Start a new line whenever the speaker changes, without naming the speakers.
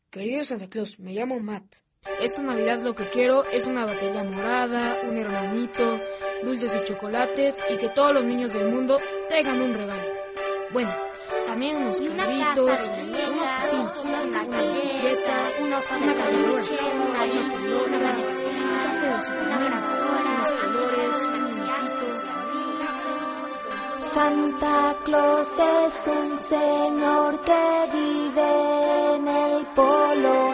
Querido Santa Claus, me llamo Matt. Esta Navidad lo que quiero es una batería morada, un hermanito, dulces y chocolates y que todos los niños del mundo tengan un regalo. Bueno, también unos carritos, unos patines, una bicicleta, una caminadora, una pelota, un traje de Superman, unos colores, un muñequito.
Santa Claus es un señor que vive en el polo